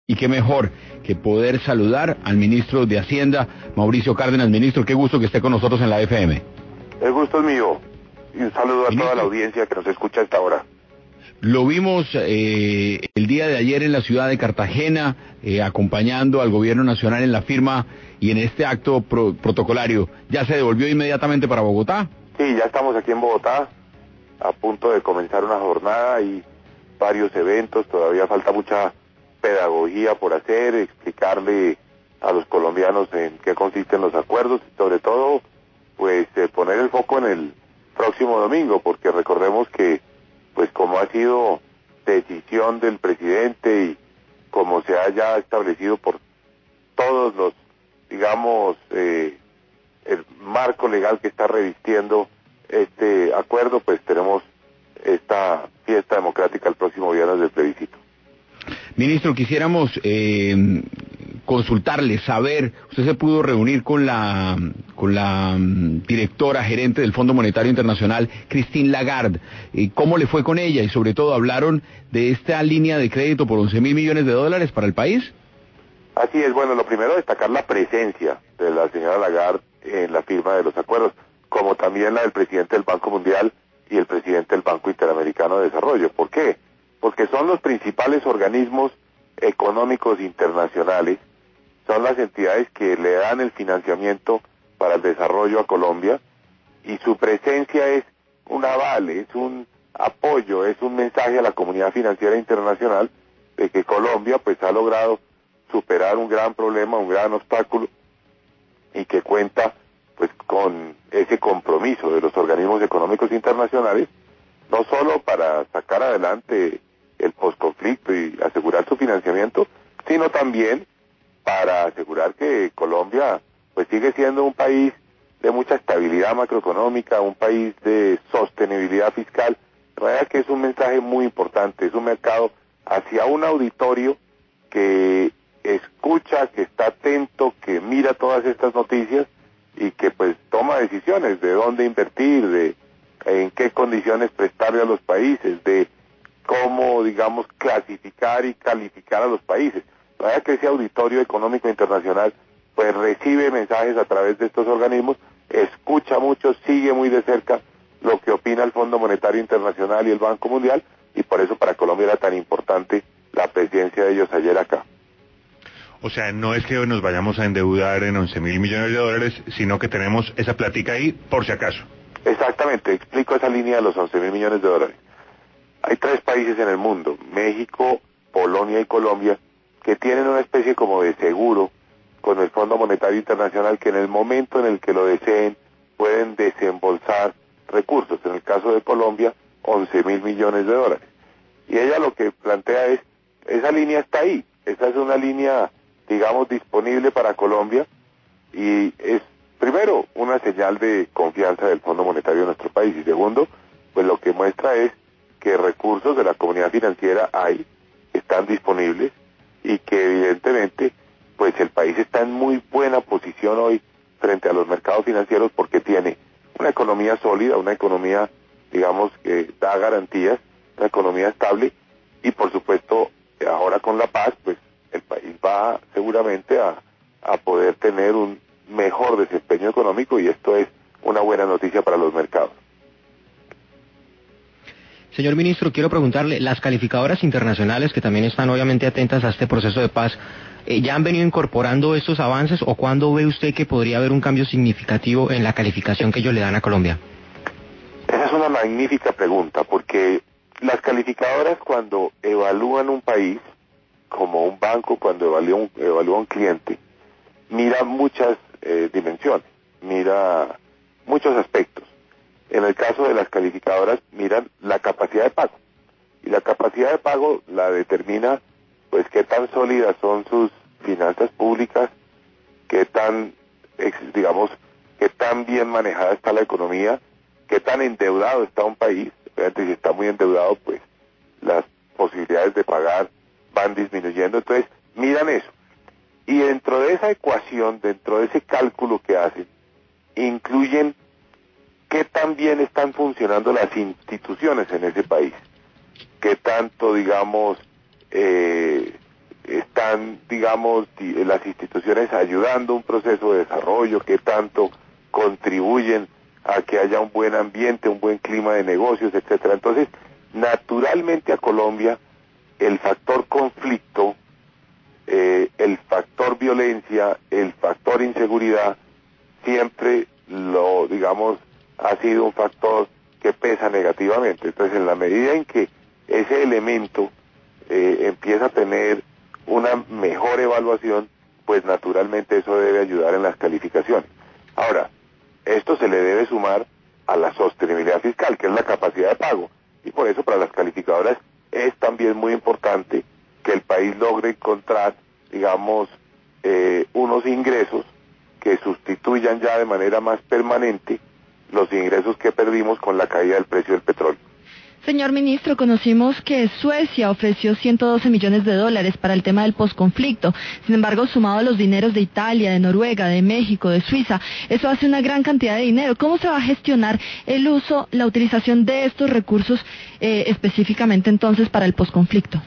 Y qué mejor que poder saludar al ministro de Hacienda, Mauricio Cárdenas. Ministro, qué gusto que esté con nosotros en la FM. El gusto es mío. Y un saludo a toda la audiencia que nos escucha a esta hora. Lo vimos el día de ayer en la ciudad de Cartagena, acompañando al gobierno nacional en la firma y en este acto protocolario. ¿Ya se devolvió inmediatamente para Bogotá? Sí, ya estamos aquí en Bogotá, a punto de comenzar una jornada y varios eventos. Todavía falta mucha pedagogía por hacer, explicarle a los colombianos en qué consisten los acuerdos y sobre todo, pues, poner el foco en el próximo domingo, porque recordemos que, pues, como ha sido decisión del presidente y como se ha ya establecido por todos los, digamos, el marco legal que está revistiendo este acuerdo, pues tenemos esta fiesta democrática el próximo viernes del plebiscito. Ministro, quisiéramos consultarle, saber, usted se pudo reunir con la directora gerente del Fondo Monetario Internacional, Christine Lagarde. ¿Cómo le fue con ella? Y sobre todo, ¿hablaron de esta línea de crédito por 11.000 millones de dólares para el país? Así es, bueno, lo primero destacar la presencia de la señora Lagarde en la firma de los acuerdos, como también la del presidente del Banco Mundial y el presidente del Banco Interamericano de Desarrollo. ¿Por qué? Porque son los principales organismos económicos internacionales, son las entidades que le dan el financiamiento para el desarrollo a Colombia, y su presencia es un aval, es un apoyo, es un mensaje a la comunidad financiera internacional de que Colombia, pues, ha logrado superar un gran problema, un gran obstáculo, y que cuenta, pues, con ese compromiso de los organismos económicos internacionales, no solo para sacar adelante el posconflicto y asegurar su financiamiento, sino también para asegurar que Colombia, pues, sigue siendo un país de mucha estabilidad macroeconómica, un país de sostenibilidad fiscal. De manera que es un mensaje muy importante, es un mercado hacia un auditorio que escucha, que está atento, que mira todas estas noticias y que, pues, toma decisiones de dónde invertir, de en qué condiciones prestarle a los países, de cómo, digamos, clasificar y calificar a los países. La verdad que ese auditorio económico internacional, pues, recibe mensajes a través de estos organismos, escucha mucho, sigue muy de cerca lo que opina el Fondo Monetario Internacional y el Banco Mundial, y por eso para Colombia era tan importante la presencia de ellos ayer acá. O sea, no es que nos vayamos a endeudar en 11.000 millones de dólares, sino que tenemos esa plática ahí por si acaso. Exactamente, explico esa línea de los 11.000 millones de dólares. Hay 3 países en el mundo, México, Polonia y Colombia, que tienen una especie como de seguro con el Fondo Monetario Internacional, que en el momento en el que lo deseen pueden desembolsar recursos. En el caso de Colombia, 11.000 millones de dólares. Y ella lo que plantea es, esa línea está ahí, esa es una línea, digamos, disponible para Colombia, y es, primero, una señal de confianza del Fondo Monetario de nuestro país, y segundo, pues lo que muestra es que recursos de la comunidad financiera hay, están disponibles, y que evidentemente, pues, el país está en muy buena posición hoy frente a los mercados financieros, porque tiene una economía sólida, una economía, digamos, que da garantías, una economía estable, y por supuesto, ahora con la paz, pues, el país va seguramente a poder tener un mejor desempeño económico, y esto es una buena noticia para los mercados. Señor ministro, quiero preguntarle, las calificadoras internacionales que también están obviamente atentas a este proceso de paz, ¿ya han venido incorporando estos avances, o cuándo ve usted que podría haber un cambio significativo en la calificación que ellos le dan a Colombia? Esa es una magnífica pregunta, porque las calificadoras, cuando evalúan un país, como un banco cuando evalúa un cliente, mira muchas dimensiones, mira muchos aspectos. En el caso de las calificadoras, miran la capacidad de pago, y la capacidad de pago la determina, pues, qué tan sólidas son sus finanzas públicas, qué tan, digamos, qué tan bien manejada está la economía, qué tan endeudado está un país. Obviamente, si está muy endeudado, pues las posibilidades de pagar van disminuyendo. Entonces, miran eso. Y dentro de esa ecuación, dentro de ese cálculo que hacen, incluyen qué tan bien están funcionando las instituciones en ese país, qué tanto, digamos, están, digamos, las instituciones ayudando un proceso de desarrollo, qué tanto contribuyen a que haya un buen ambiente, un buen clima de negocios, etcétera. Entonces, naturalmente a Colombia el factor conflicto, el factor violencia, el factor inseguridad, siempre ha sido un factor que pesa negativamente. Entonces, en la medida en que ese elemento empieza a tener una mejor evaluación, pues naturalmente eso debe ayudar en las calificaciones. Ahora, esto se le debe sumar a la sostenibilidad fiscal, que es la capacidad de pago, y por eso para las calificadoras es también muy importante que el país logre encontrar, digamos, unos ingresos que sustituyan ya de manera más permanente los ingresos que perdimos con la caída del precio del petróleo. Señor ministro, conocimos que Suecia ofreció $112 millones para el tema del posconflicto. Sin embargo, sumado a los dineros de Italia, de Noruega, de México, de Suiza, eso hace una gran cantidad de dinero. ¿Cómo se va a gestionar el uso, la utilización de estos recursos específicamente entonces para el posconflicto?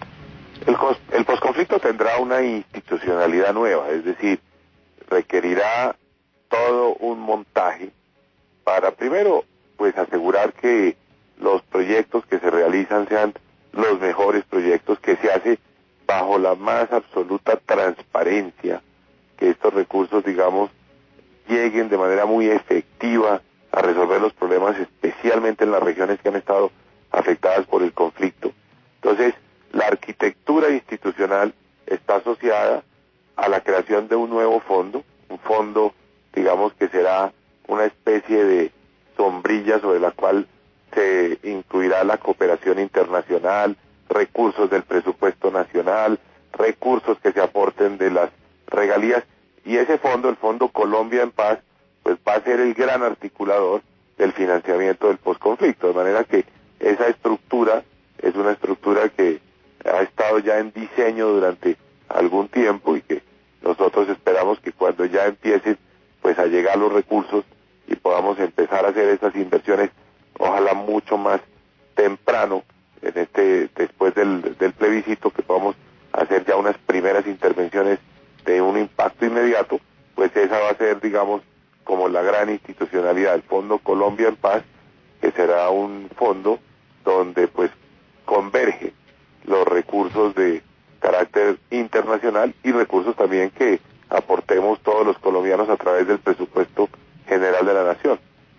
El posconflicto tendrá una institucionalidad nueva, es decir, requerirá todo un montaje para, primero, pues asegurar que los proyectos que se realizan sean los mejores proyectos, que se hace bajo la más absoluta transparencia, que estos recursos, digamos, lleguen de manera muy efectiva a resolver los problemas, especialmente en las regiones que han estado afectadas por el conflicto. Entonces, la arquitectura institucional está asociada a la creación de un nuevo fondo, un fondo, digamos, que será una especie de sombrilla sobre la cual se incluirá la cooperación internacional, recursos del presupuesto nacional, recursos que se aporten de las regalías, y ese fondo, el Fondo Colombia en Paz, pues va a ser el gran articulador del financiamiento del posconflicto, de manera que esa estructura es una estructura que ha estado ya en diseño durante algún tiempo y que nosotros esperamos que cuando ya empiecen pues a llegar los recursos y podamos empezar a hacer esas inversiones, ojalá mucho más temprano, después del plebiscito, que podamos hacer ya unas primeras intervenciones de un impacto inmediato, pues esa va a ser, digamos, como la gran institucionalidad, el Fondo Colombia en Paz, que será un fondo donde pues converge los recursos de carácter internacional y recursos también que aportemos todos los colombianos a través del presupuesto general de la nación.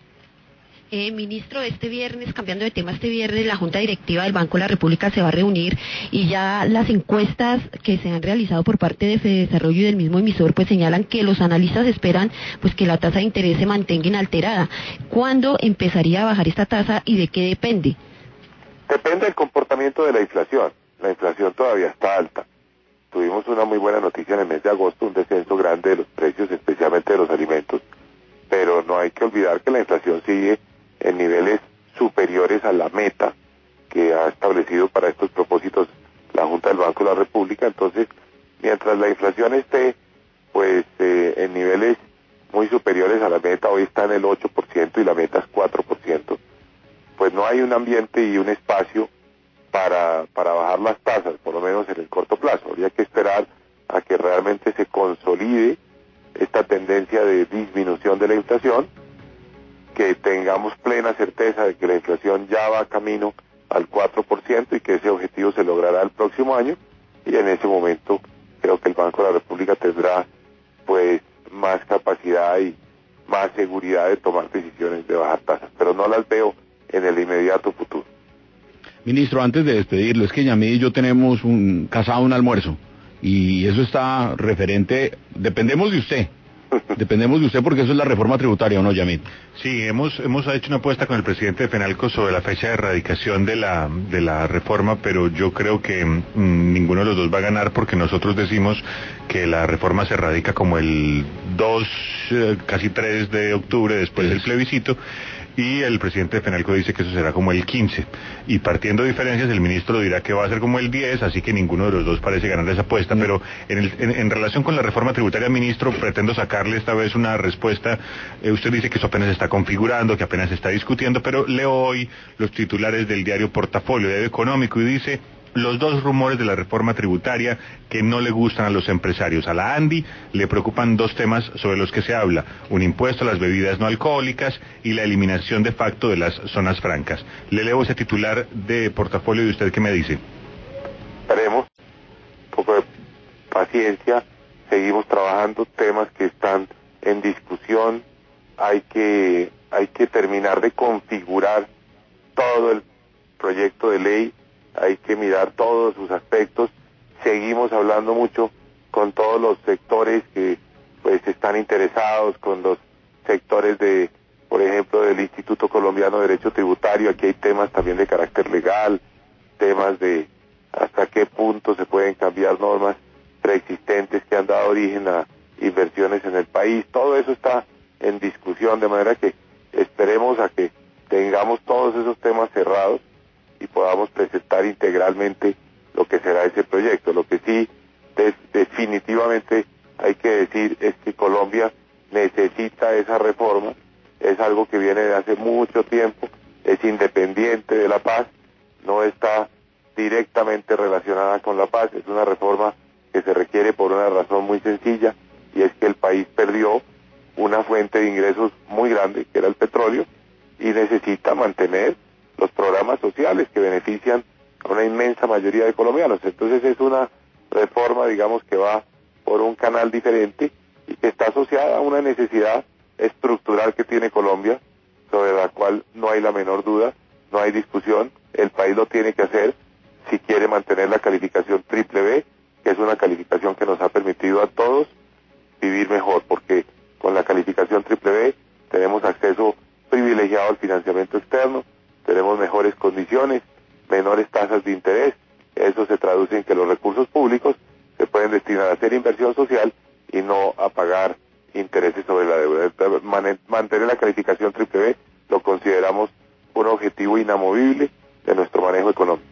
Ministro, cambiando de tema, este viernes la Junta Directiva del Banco de la República se va a reunir y ya las encuestas que se han realizado por parte de Fedesarrollo y del mismo emisor pues señalan que los analistas esperan pues que la tasa de interés se mantenga inalterada. ¿Cuándo empezaría a bajar esta tasa y de qué depende? Depende del comportamiento de la inflación. La inflación todavía está alta. Tuvimos una muy buena noticia en el mes de agosto, un descenso grande de los precios, especialmente de los alimentos, pero no hay que olvidar que la inflación sigue en niveles superiores a la meta que ha establecido para estos propósitos la Junta del Banco de la República. Entonces, mientras la inflación esté pues en niveles muy superiores a la meta, hoy está en el 8% y la meta es 4%, pues no hay un ambiente y un espacio para bajar las tasas, por lo menos en el corto plazo. Habría que esperar a que realmente se consolide esta tendencia de disminución de la inflación, que tengamos plena certeza de que la inflación ya va camino al 4% y que ese objetivo se logrará el próximo año, y en ese momento creo que el Banco de la República tendrá pues más capacidad y más seguridad de tomar decisiones de bajar tasas, pero no las veo en el inmediato futuro. Ministro, antes de despedirlo, es que Yamid y yo tenemos casado un almuerzo y eso está referente, dependemos de usted porque eso es la reforma tributaria, ¿o no, Yamid? Sí, hemos hecho una apuesta con el presidente de FENALCO sobre la fecha de erradicación de la reforma, pero yo creo que ninguno de los dos va a ganar, porque nosotros decimos que la reforma se erradica como el 2, casi 3 de octubre, después del plebiscito, y el presidente de FENALCO dice que eso será como el 15, y partiendo de diferencias el ministro dirá que va a ser como el 10, así que ninguno de los dos parece ganar esa apuesta. Pero en relación con la reforma tributaria, ministro, pretendo sacarle esta vez una respuesta. Usted dice que eso apenas se está configurando, que apenas se está discutiendo, pero leo hoy los titulares del diario Portafolio, Diario Económico, y dice: los dos rumores de la reforma tributaria que no le gustan a los empresarios. A la ANDI le preocupan dos temas sobre los que se habla: un impuesto a las bebidas no alcohólicas y la eliminación de facto de las zonas francas. Le leo ese titular de portafolio y usted qué me dice. Haremos un poco de paciencia, seguimos trabajando temas que están en discusión, hay que terminar de configurar todo el proyecto de ley, hay que mirar todos sus aspectos. Seguimos hablando mucho con todos los sectores que pues están interesados, con los sectores de, por ejemplo, del Instituto Colombiano de Derecho Tributario. Aquí hay temas también de carácter legal, temas de hasta qué punto se pueden cambiar normas preexistentes que han dado origen a inversiones en el país. Todo eso está en discusión, de manera que esperemos a que tengamos todos esos temas cerrados y podamos presentar integralmente lo que será ese proyecto. Lo que sí definitivamente hay que decir es que Colombia necesita esa reforma, es algo que viene de hace mucho tiempo, es independiente de la paz, no está directamente relacionada con la paz, es una reforma que se requiere por una razón muy sencilla, y es que el país perdió una fuente de ingresos muy grande, que era el petróleo, y necesita mantener los programas sociales que benefician a una inmensa mayoría de colombianos. Entonces es una reforma, digamos, que va por un canal diferente y que está asociada a una necesidad estructural que tiene Colombia, sobre la cual no hay la menor duda, no hay discusión. El país lo tiene que hacer si quiere mantener la calificación triple B, que es una calificación que nos ha permitido a todos vivir mejor, porque con la calificación triple B tenemos acceso privilegiado al financiamiento externo, tenemos mejores condiciones, menores tasas de interés. Eso se traduce en que los recursos públicos se pueden destinar a hacer inversión social y no a pagar intereses sobre la deuda. Mantener la calificación triple B lo consideramos un objetivo inamovible de nuestro manejo económico.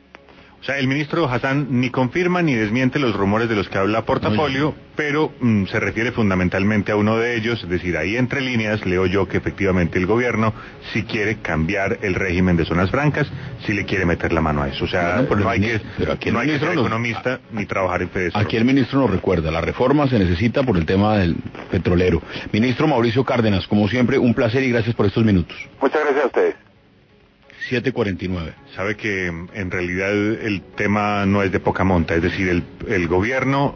O sea, el ministro Hassan ni confirma ni desmiente los rumores de los que habla portafolio, pero se refiere fundamentalmente a uno de ellos, es decir, ahí entre líneas leo yo que efectivamente el gobierno sí quiere cambiar el régimen de zonas francas, sí le quiere meter la mano a eso. O sea, bueno, no hay que ser economista ni trabajar en FEDESOR. Aquí el ministro nos recuerda, la reforma se necesita por el tema del petrolero. Ministro Mauricio Cárdenas, como siempre, un placer y gracias por estos minutos. Muchas gracias a ustedes. 7:49. Sabe que en realidad el tema no es de poca monta, es decir, el gobierno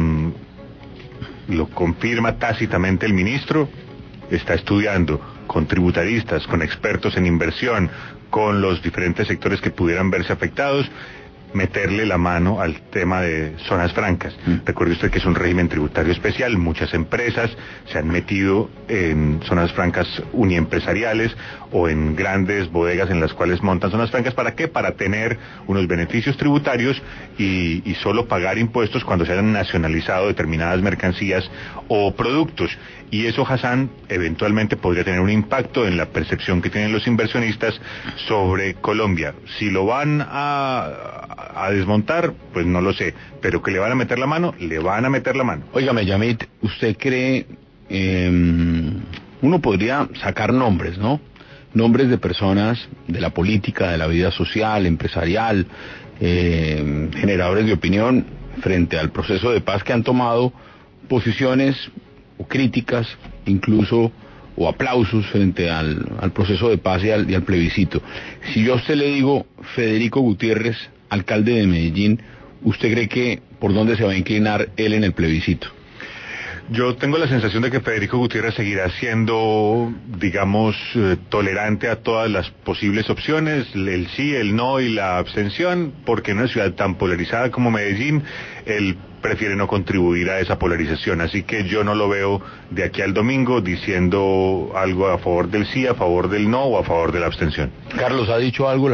lo confirma tácitamente el ministro, está estudiando con tributaristas, con expertos en inversión, con los diferentes sectores que pudieran verse afectados, meterle la mano al tema de zonas francas. Recuerde usted que es un régimen tributario especial, muchas empresas se han metido en zonas francas uniempresariales o en grandes bodegas en las cuales montan zonas francas. ¿Para qué? Para tener unos beneficios tributarios y solo pagar impuestos cuando se hayan nacionalizado determinadas mercancías o productos. Y eso, Hassan, eventualmente podría tener un impacto en la percepción que tienen los inversionistas sobre Colombia. Si lo van a desmontar, pues no lo sé, pero que le van a meter la mano, le van a meter la mano. Óigame, Yamit, ¿usted cree, uno podría sacar nombres, ¿no? Nombres de personas de la política, de la vida social, empresarial, generadores de opinión, frente al proceso de paz, que han tomado posiciones o críticas, incluso, o aplausos frente al proceso de paz y al plebiscito? Si yo a usted le digo Federico Gutiérrez, alcalde de Medellín, ¿usted cree que por dónde se va a inclinar él en el plebiscito? Yo tengo la sensación de que Federico Gutiérrez seguirá siendo, digamos, tolerante a todas las posibles opciones, el sí, el no y la abstención, porque en una ciudad tan polarizada como Medellín, él prefiere no contribuir a esa polarización. Así que yo no lo veo de aquí al domingo diciendo algo a favor del sí, a favor del no o a favor de la abstención. Carlos, ¿ha dicho algo